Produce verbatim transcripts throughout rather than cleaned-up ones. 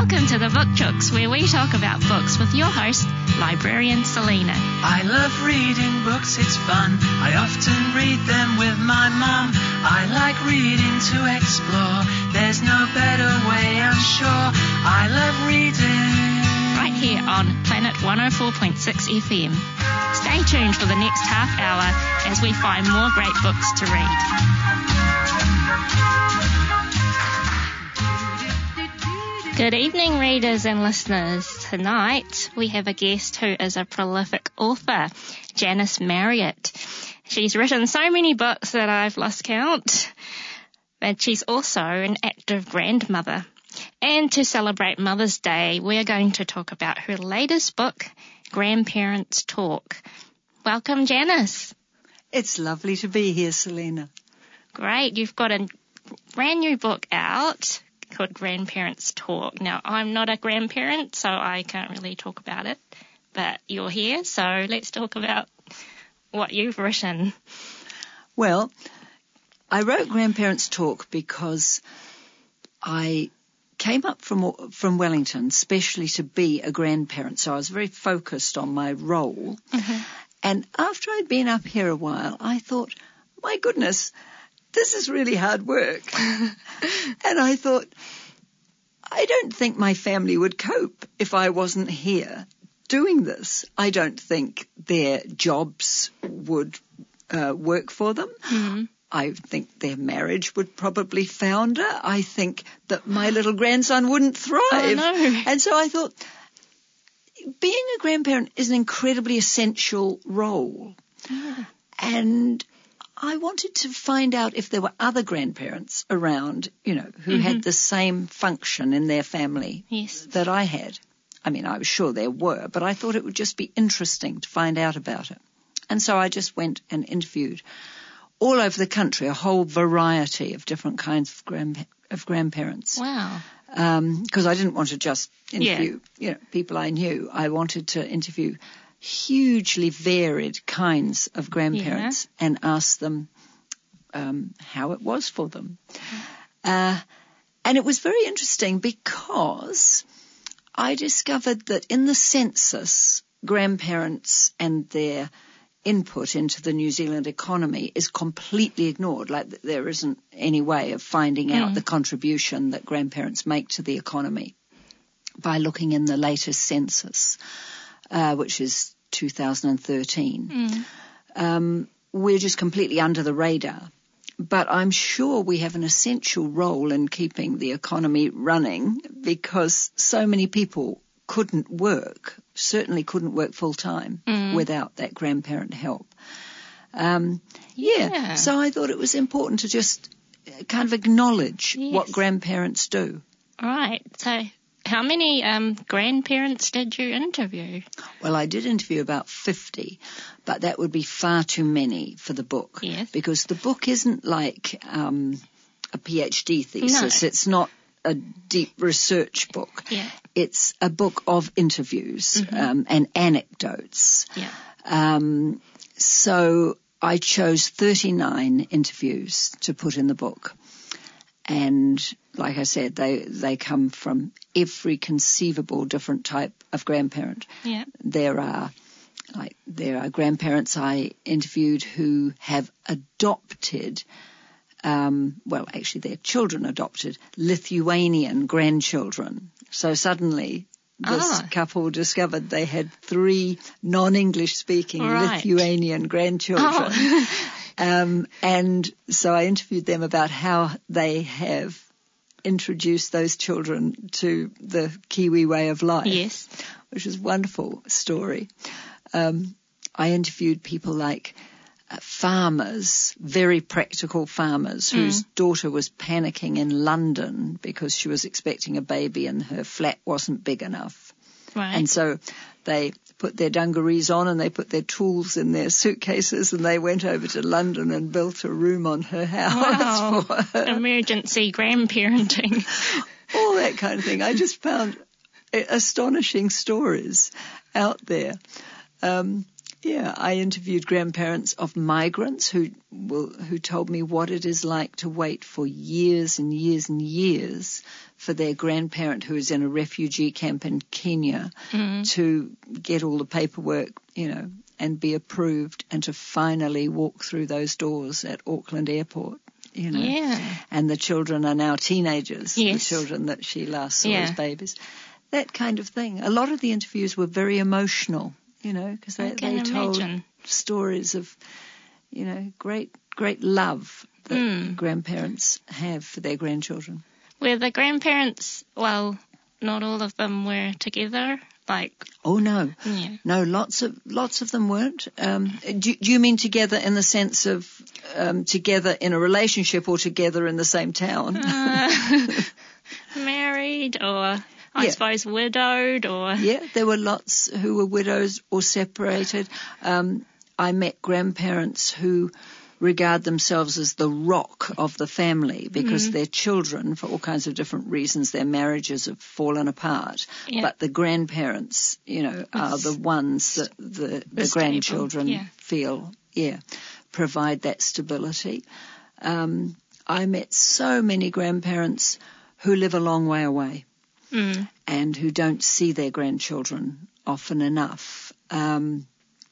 Welcome to the Book Chooks, where we talk about books with your host, librarian Selena. I love reading books, it's fun. I often read them with my mum. I like reading to explore. There's no better way, I'm sure. I love reading. Right here on Planet one oh four point six F M. Stay tuned for the next half hour as we find more great books to read. Good evening, readers and listeners. Tonight we have a guest who is a prolific author, Janice Marriott. She's written so many books that I've lost count, but she's also an active grandmother. And to celebrate Mother's Day, we're going to talk about her latest book, Grandparents Talk. Welcome, Janice. It's lovely to be here, Selena. Great. You've got a brand new book out called Grandparents Talk. Now, I'm not a grandparent, so I can't really talk about it, but you're here, so let's talk about what you've written. Well, I wrote Grandparents Talk because I came up from from Wellington, especially to be a grandparent, so I was very focused on my role. Mm-hmm. And after I'd been up here a while, I thought, my goodness, this is really hard work. And I thought, I don't think my family would cope if I wasn't here doing this. I don't think their jobs would uh, work for them. Mm-hmm. I think their marriage would probably founder. I think that my little grandson wouldn't thrive. Oh, no. And so I thought, being a grandparent is an incredibly essential role. Yeah. And I wanted to find out if there were other grandparents around, you know, who mm-hmm. had the same function in their family yes. that I had. I mean, I was sure there were, but I thought it would just be interesting to find out about it. And so I just went and interviewed all over the country a whole variety of different kinds of, grand, of grandparents. Wow. Because um, I didn't want to just interview, yeah. you know, people I knew. I wanted to interview hugely varied kinds of grandparents yeah. and ask them um, how it was for them. Uh, and it was very interesting because I discovered that in the census, grandparents and their input into the New Zealand economy is completely ignored. Like there isn't any way of finding mm. out the contribution that grandparents make to the economy by looking in the latest census, uh, which is two thousand thirteen. Mm. Um, we're just completely under the radar. But I'm sure we have an essential role in keeping the economy running because so many people couldn't work, certainly couldn't work full time mm. without that grandparent help. Um, yeah. yeah, so I thought it was important to just kind of acknowledge yes. what grandparents do. All right. So how many um, grandparents did you interview? Well, I did interview about fifty, but that would be far too many for the book. Yes. Because the book isn't like um, a PhD thesis. No. It's not a deep research book. Yeah. It's a book of interviews mm-hmm. um, and anecdotes. Yeah. Um, so I chose thirty-nine interviews to put in the book. And like I said, they, they come from every conceivable different type of grandparent. Yeah. There are like there are grandparents I interviewed who have adopted Um, well, actually, their children adopted Lithuanian grandchildren. So suddenly, this ah. couple discovered they had three non-English speaking right. Lithuanian grandchildren. Oh. um, and so I interviewed them about how they have introduced those children to the Kiwi way of life. Yes. Which is a wonderful story. Um, I interviewed people like farmers, very practical farmers, mm. whose daughter was panicking in London because she was expecting a baby and her flat wasn't big enough. Right. And so they put their dungarees on and they put their tools in their suitcases and they went over to London and built a room on her house wow. for her. Emergency grandparenting. All that kind of thing. I just found astonishing stories out there. Um, Yeah, I interviewed grandparents of migrants who will, who told me what it is like to wait for years and years and years for their grandparent who is in a refugee camp in Kenya mm. to get all the paperwork, you know, and be approved and to finally walk through those doors at Auckland Airport. You know, yeah. And the children are now teenagers, yes. the children that she last saw yeah. as babies. That kind of thing. A lot of the interviews were very emotional, you know, because they, they told imagine. stories of, you know, great, great love that mm. grandparents have for their grandchildren. Were the grandparents, well, not all of them were together? Like, oh no, yeah. no, lots of lots of them weren't. Um, do, do you mean together in the sense of um, together in a relationship or together in the same town? Uh, married or I yeah. suppose widowed or yeah, there were lots who were widows or separated. Um, I met grandparents who regard themselves as the rock of the family because mm. their children, for all kinds of different reasons, their marriages have fallen apart. Yeah. But the grandparents, you know, are the ones that the, the grandchildren yeah. feel, yeah, provide that stability. Um, I met so many grandparents who live a long way away mm. and who don't see their grandchildren often enough. Um,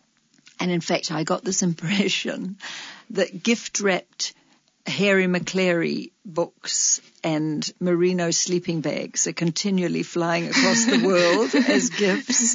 and in fact, I got this impression that gift-wrapped Harry McClary books and merino sleeping bags are continually flying across the world as gifts.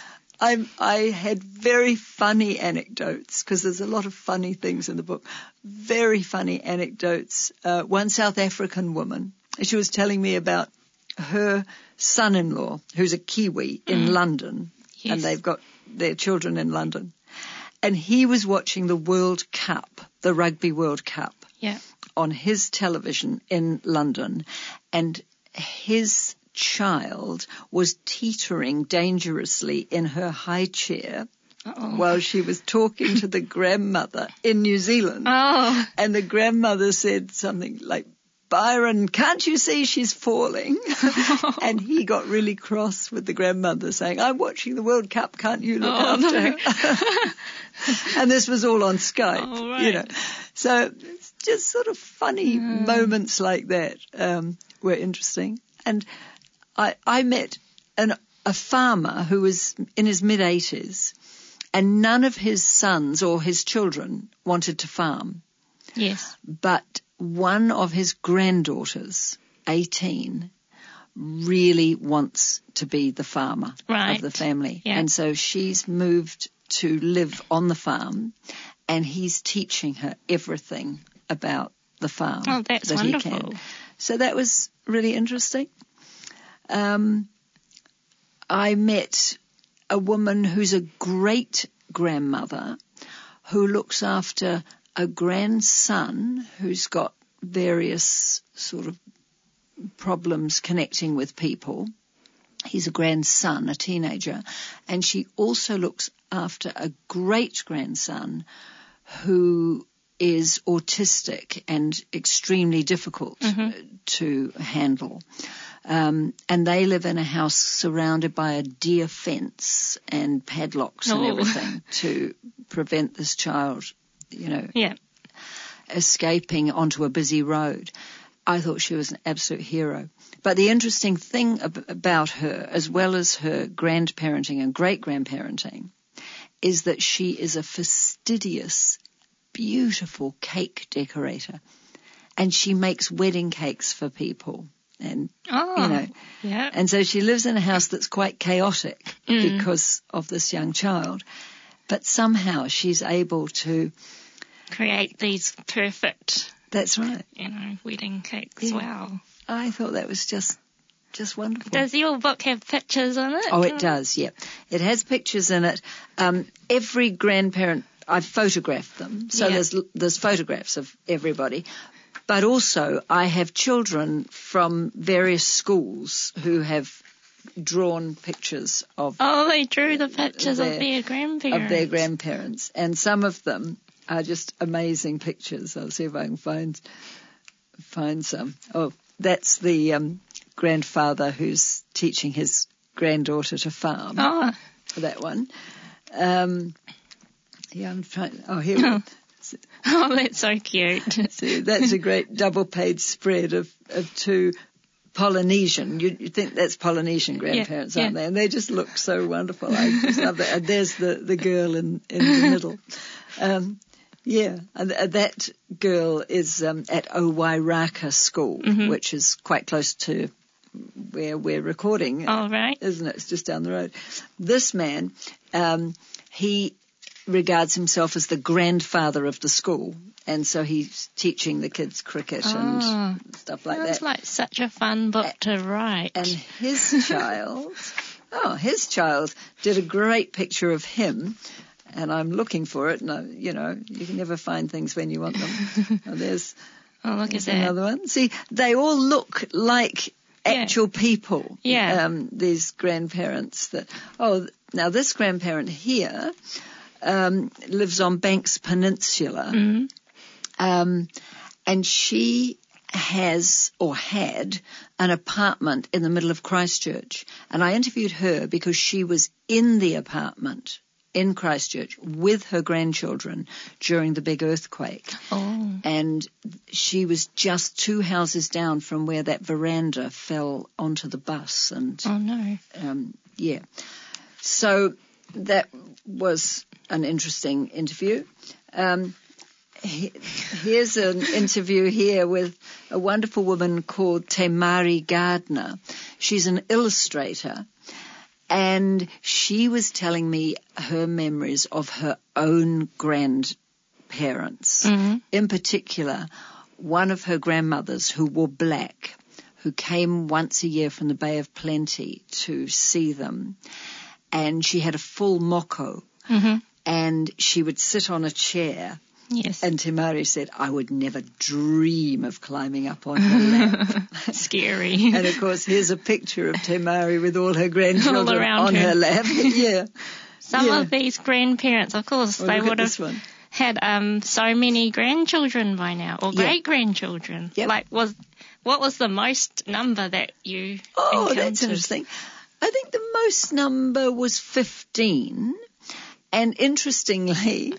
I, I had very funny anecdotes because there's a lot of funny things in the book. Very funny anecdotes. Uh, one South African woman, she was telling me about her son-in-law, who's a Kiwi in mm. London, yes. and they've got their children in London. And he was watching the World Cup, the Rugby World Cup, yeah. on his television in London. And his child was teetering dangerously in her high chair Uh-oh. while she was talking to the grandmother in New Zealand. Oh. And the grandmother said something like, Byron, can't you see she's falling? And he got really cross with the grandmother saying, I'm watching the World Cup, can't you look oh, after no. her? And this was all on Skype, oh, right. you know. So it's just sort of funny mm. moments like that um, were interesting. And I, I met an, a farmer who was in his mid-eighties and none of his sons or his children wanted to farm. Yes. But one of his granddaughters, eighteen, really wants to be the farmer right. of the family. Yeah. And so she's moved to live on the farm and he's teaching her everything about the farm. Oh, that's that wonderful. He can. So that was really interesting. Um, I met a woman who's a great grandmother who looks after a grandson who's got various sort of problems connecting with people. He's a grandson, a teenager, and she also looks after a great-grandson who is autistic and extremely difficult mm-hmm. to handle. Um, and they live in a house surrounded by a deer fence and padlocks oh. and everything to prevent this child, you know, yeah. escaping onto a busy road. I thought she was an absolute hero. But the interesting thing ab- about her, as well as her grandparenting and great-grandparenting, is that she is a fastidious, beautiful cake decorator. And she makes wedding cakes for people. And, oh, you know, yeah. and so she lives in a house that's quite chaotic mm. because of this young child. But somehow she's able to create these perfect, that's right, you know, wedding cakes. Yeah. Wow. I thought that was just, just wonderful. Does your book have pictures in it? Oh, it does, yeah. It has pictures in it. Um, every grandparent, I've photographed them. So yeah. there's, there's photographs of everybody. But also I have children from various schools who have drawn pictures of... Oh, they drew the pictures their, of their grandparents. Of their grandparents. And some of them are just amazing pictures. I'll see if I can find find some. Oh, that's the um, grandfather who's teaching his granddaughter to farm. Oh. That one. Um, Yeah, I'm trying. Oh, here. Oh, oh that's so cute. See, that's a great double-page spread of, of two Polynesian. You, you think that's Polynesian grandparents, yeah, aren't yeah. they? And they just look so wonderful. I just love that. And there's the, the girl in, in the middle. Um, yeah, and that girl is um, at Owairaka School, mm-hmm. which is quite close to where we're recording. Oh, right. Isn't it? It's just down the road. This man, um, he regards himself as the grandfather of the school, and so he's teaching the kids cricket oh, and stuff like that. Sounds like such a fun book a- to write. And his child, oh, his child did a great picture of him, and I'm looking for it, and I, you know, you can never find things when you want them. Oh, there's, oh, look at that. Another one. See, they all look like actual yeah. people. Yeah. Um, these grandparents that, oh, now this grandparent here, Um, lives on Banks Peninsula, mm-hmm. um, and she has or had an apartment in the middle of Christchurch. And I interviewed her because she was in the apartment in Christchurch with her grandchildren during the big earthquake. Oh. And she was just two houses down from where that veranda fell onto the bus. And oh no! Um, yeah, so that was an interesting interview. Um, he, here's an interview here with a wonderful woman called Te Mari Gardner. She's an illustrator, and she was telling me her memories of her own grandparents. Mm-hmm. In particular, one of her grandmothers who wore black, who came once a year from the Bay of Plenty to see them, and she had a full moko. Mm-hmm. And she would sit on a chair. Yes. And Te Mari said, I would never dream of climbing up on her lap. Scary. And, of course, here's a picture of Te Mari with all her grandchildren all around on her, her lap. Yeah. Some yeah. of these grandparents, of course, well, they would have had um, so many grandchildren by now, or yeah. great-grandchildren. Yep. Like, was what was the most number that you Oh, encountered? that's interesting. I think the most number was fifteen. And interestingly,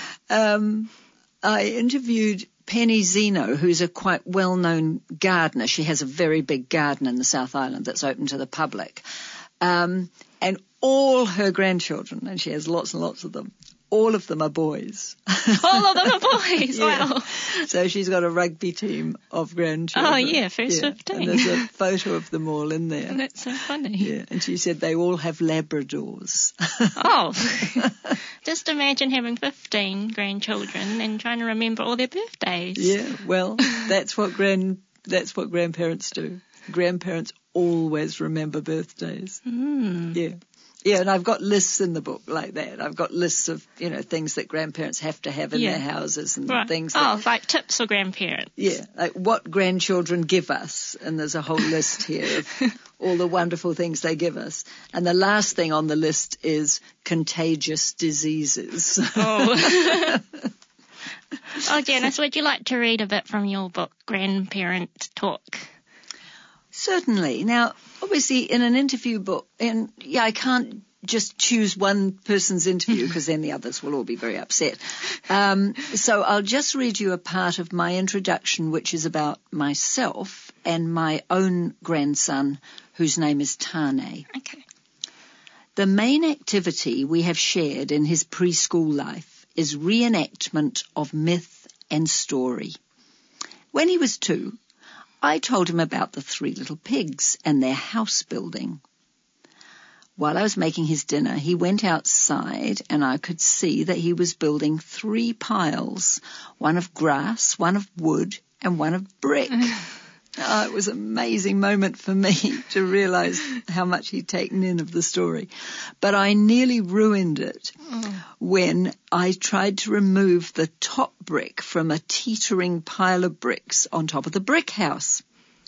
um, I interviewed Penny Zeno, who's a quite well-known gardener. She has a very big garden in the South Island that's open to the public. Um, and all her grandchildren, and she has lots and lots of them, all of them are boys. All of them are boys? Yeah. Wow. So she's got a rugby team of grandchildren. Oh, yeah, first yeah. fifteen. And there's a photo of them all in there. And that's so funny. Yeah, and she said they all have Labradors. Oh, just imagine having fifteen grandchildren and trying to remember all their birthdays. Yeah, well, that's what grand that's what grandparents do. Grandparents always remember birthdays. Mm. Yeah. Yeah, and I've got lists in the book like that. I've got lists of, you know, things that grandparents have to have in yeah. their houses and right. things. That, oh, like tips for grandparents. Yeah, like what grandchildren give us. And there's a whole list here of all the wonderful things they give us. And the last thing on the list is contagious diseases. Oh. Oh, Janice, would you like to read a bit from your book, Grandparent Talk? Certainly. Now, obviously, in an interview book, and yeah, I can't just choose one person's interview because then the others will all be very upset. Um, so I'll just read you a part of my introduction, which is about myself and my own grandson, whose name is Tane. Okay. The main activity we have shared in his preschool life is reenactment of myth and story. When he was two, I told him about the three little pigs and their house building. While I was making his dinner, he went outside and I could see that he was building three piles, one of grass, one of wood, and one of brick. Oh, it was an amazing moment for me to realize how much he'd taken in of the story. But I nearly ruined it oh. when I tried to remove the top brick from a teetering pile of bricks on top of the brick house.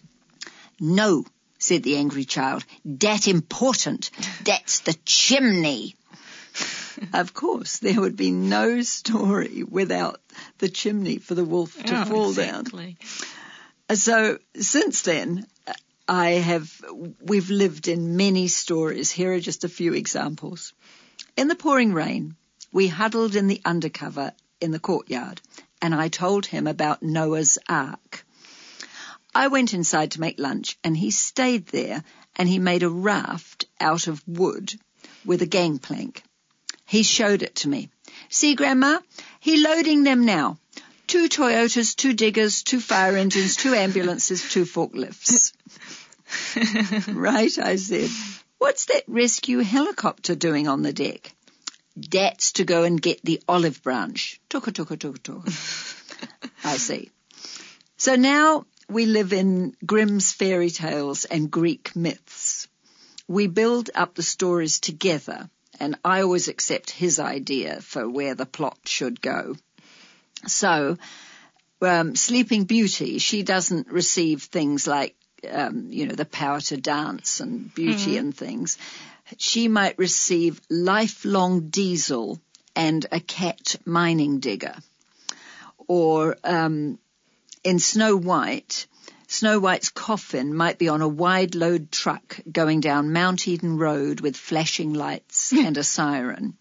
No, said the angry child, that important. That's the chimney. Of course, there would be no story without the chimney for the wolf to oh, fall exactly. down. So since then, I have, we've lived in many stories. Here are just a few examples. In the pouring rain, We huddled in the undercover in the courtyard, and I told him about Noah's Ark. I went inside to make lunch, and he stayed there, and he made a raft out of wood with a gangplank. He showed it to me. See, Grandma, he loading them now. Two Toyotas, two diggers, two fire engines, two ambulances, two forklifts. Right, I said. What's that rescue helicopter doing on the deck? That's to go and get the olive branch. Tuka, tuka, tuka, tuka. I see. So now we live in Grimm's fairy tales and Greek myths. We build up the stories together, and I always accept his idea for where the plot should go. So, um, Sleeping Beauty, she doesn't receive things like, um, you know, the power to dance and beauty mm. and things. She might receive lifelong diesel and a cat mining digger. Or um, in Snow White, Snow White's coffin might be on a wide load truck going down Mount Eden Road with flashing lights and a siren.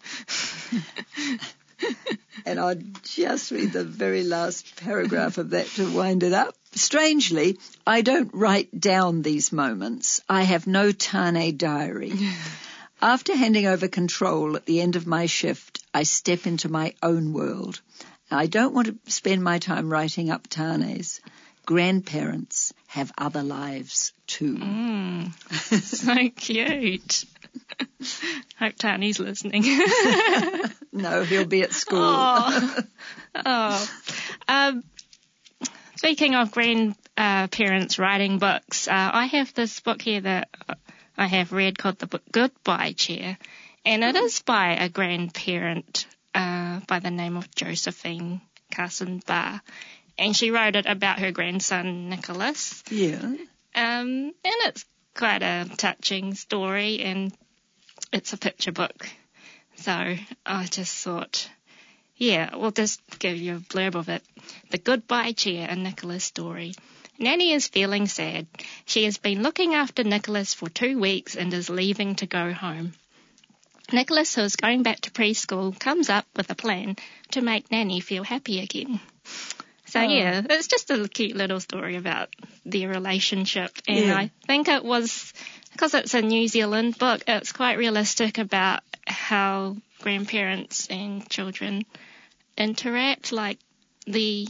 And I'll just read the very last paragraph of that to wind it up. Strangely, I don't write down these moments. I have no Tane diary. After handing over control at the end of my shift, I step into my own world. I don't want to spend my time writing up Tanes. Grandparents have other lives too. Mm, so cute. Hope Tane's listening. No, he'll be at school. Oh. oh. Um, speaking of grandparents uh, writing books, uh, I have this book here that I have read called The Goodbye Chair, and it is by a grandparent uh, by the name of Josephine Carson Barr, and she wrote it about her grandson Nicholas. Yeah. Um, and it's quite a touching story, and it's a picture book. So I just thought, yeah, we'll just give you a blurb of it. The Goodbye Chair, a Nicholas story. Nanny is feeling sad. She has been looking after Nicholas for two weeks and is leaving to go home. Nicholas, who is going back to preschool, comes up with a plan to make Nanny feel happy again. So, oh. yeah, it's just a cute little story about their relationship. And yeah. I think it was, because it's a New Zealand book, it's quite realistic about how grandparents and children interact. Like the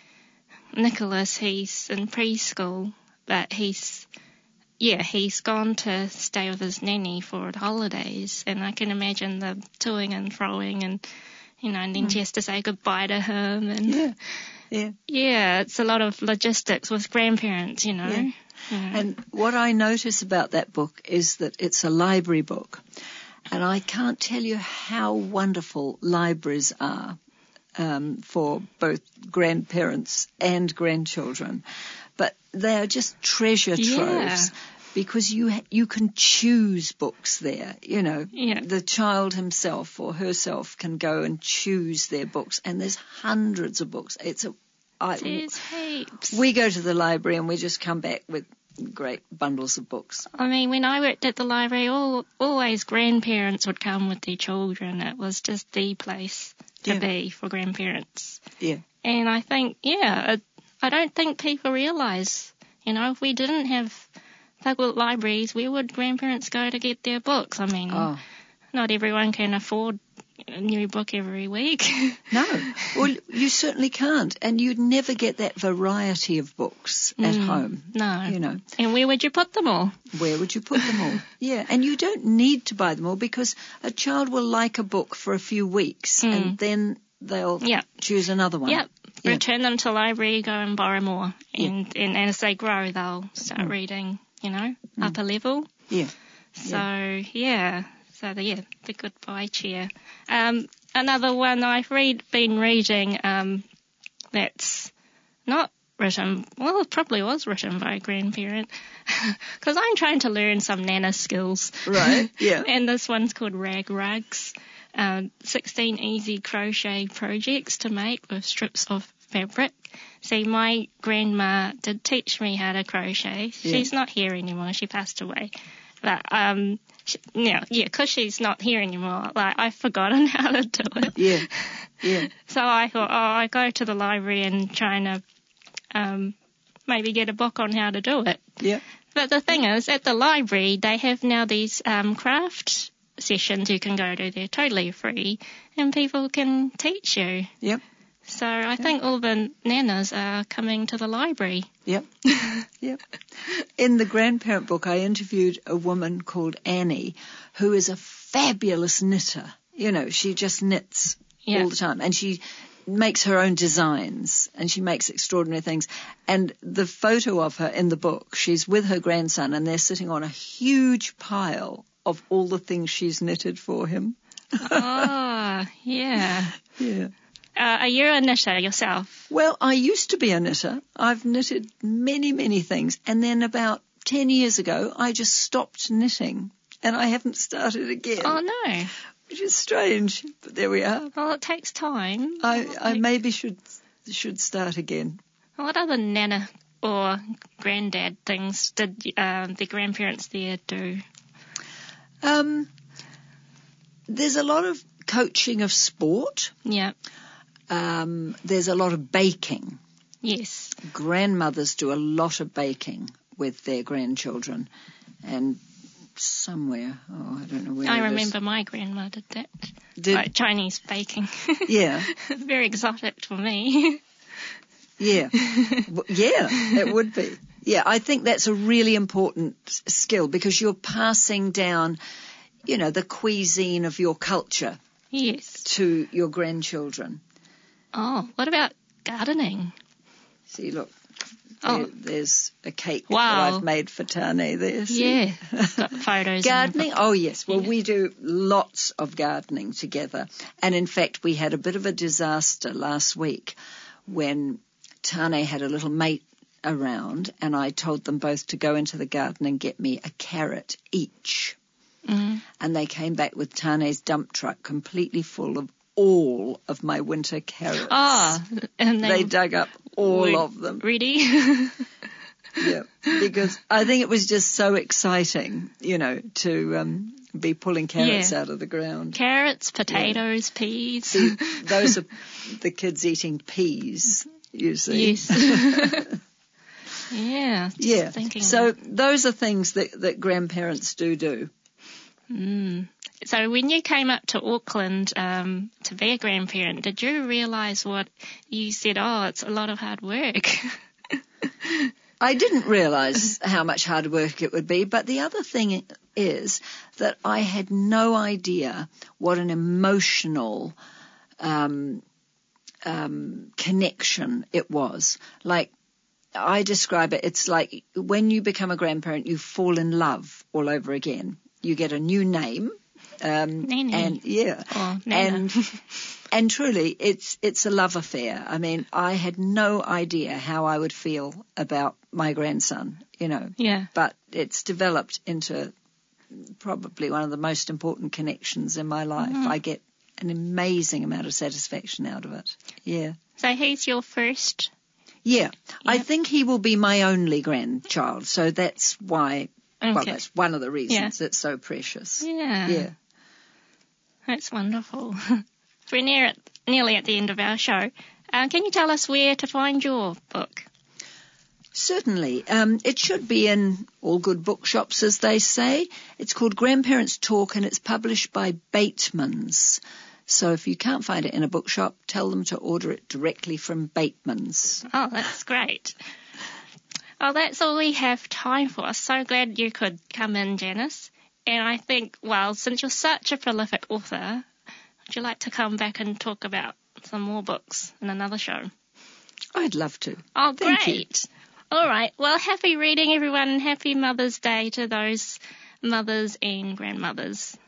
Nicholas, he's in preschool, but he's, yeah, he's gone to stay with his nanny for holidays. And I can imagine the toing and froing and, you know, and then mm. she has to say goodbye to him. And yeah. Yeah. Yeah, it's a lot of logistics with grandparents, you know. Yeah. Yeah. And what I notice about that book is that it's a library book. And I can't tell you how wonderful libraries are um, for both grandparents and grandchildren. But they are just treasure troves. Yeah. Because you you can choose books there, you know. Yeah. The child himself or herself can go and choose their books, and there's hundreds of books. It's a, I, there's heaps. We go to the library and we just come back with great bundles of books. I mean, when I worked at the library, all, always grandparents would come with their children. It was just the place to yeah. be for grandparents. Yeah. And I think, yeah, it, I don't think people realise, you know, if we didn't have public libraries, where would grandparents go to get their books? I mean, oh. not everyone can afford a new book every week. No. Well, you certainly can't. And you'd never get that variety of books at mm, home. No. You know. And where would you put them all? Where would you put them all? Yeah. And you don't need to buy them all because a child will like a book for a few weeks mm. and then they'll yep. choose another one. Yep. Yeah. Return them to the library, go and borrow more. And, yeah. and, and as they grow, they'll start mm. reading, you know, mm. upper level. Yeah. So, yeah. yeah. So, the, yeah, The Goodbye Chair. Um, another one I've read, been reading um, that's not written, well, it probably was written by a grandparent, because I'm trying to learn some nana skills. Right, yeah. And this one's called Rag Rugs, um, sixteen easy crochet projects to make with strips of fabric. See, my grandma did teach me how to crochet. Yeah. She's not here anymore. She passed away. But um, she, yeah, yeah, because she's not here anymore. Like, I've forgotten how to do it. Yeah, yeah. So I thought, oh, I go to the library and try to um, maybe get a book on how to do it. Yeah. But the thing is, at the library, they have now these um, craft sessions you can go to. They're totally free, and people can teach you. Yep. So I yep. think all the nanas are coming to the library. Yep. Yep. In the grandparent book, I interviewed a woman called Annie, who is a fabulous knitter. You know, she just knits yep. all the time, and she makes her own designs, and she makes extraordinary things. And the photo of her in the book, she's with her grandson, and they're sitting on a huge pile of all the things she's knitted for him. Oh, yeah. Yeah. Uh, are you a knitter yourself? Well, I used to be a knitter. I've knitted many, many things. And then about ten years ago, I just stopped knitting, and I haven't started again. Oh, no. Which is strange, but there we are. Well, it takes time. I, I maybe should should start again. What other nana or granddad things did uh, the grandparents there do? Um, there's a lot of coaching of sport. Yeah. Um, there's a lot of baking. Yes. Grandmothers do a lot of baking with their grandchildren, and somewhere, oh, I don't know where. I it remember is. my grandma did that. Did, like Chinese baking. Yeah. It's very exotic for me. Yeah. Yeah, it would be. Yeah, I think that's a really important skill, because you're passing down, you know, the cuisine of your culture. Yes. To your grandchildren. Oh, what about gardening? See, look. Oh. There, there's a cake wow. that I've made for Tane there. See? Yeah, got photos. Gardening? Oh, yes. Well, yeah. we do lots of gardening together. And, in fact, we had a bit of a disaster last week when Tane had a little mate around, and I told them both to go into the garden and get me a carrot each. Mm-hmm. And they came back with Tane's dump truck completely full of all of my winter carrots. Ah, oh, and they, they dug up all of them. Ready? Yeah, because I think it was just so exciting, you know, to um, be pulling carrots yeah. out of the ground. Carrots, potatoes, yeah. peas. See, those are the kids eating peas, you see. Yes. Yeah. Yeah. Thinking so that. Those are things that, that grandparents do do. Mm. So when you came up to Auckland um, to be a grandparent, did you realise what you said, oh, it's a lot of hard work? I didn't realise how much hard work it would be, but the other thing is that I had no idea what an emotional um, um, connection it was. Like, I describe it, it's like when you become a grandparent, you fall in love all over again. You get a new name. Um, Nene. and yeah, oh, and and truly, it's it's a love affair. I mean, I had no idea how I would feel about my grandson, you know. Yeah. But it's developed into probably one of the most important connections in my life. Mm-hmm. I get an amazing amount of satisfaction out of it. Yeah. So he's your first? Yeah. Yep. I think he will be my only grandchild. So that's why. Okay. Well, that's one of the reasons yeah. it's so precious. Yeah. Yeah. That's wonderful. We're near at, nearly at the end of our show. Uh, can you tell us where to find your book? Certainly. Um, it should be in all good bookshops, as they say. It's called Grandparents Talk, and it's published by Bateman's. So if you can't find it in a bookshop, tell them to order it directly from Bateman's. Oh, that's great. Well, that's all we have time for. So glad you could come in, Janice. And I think, well, since you're such a prolific author, would you like to come back and talk about some more books in another show? I'd love to. Oh, Thank great. You. All right. Well, happy reading, everyone, and happy Mother's Day to those mothers and grandmothers.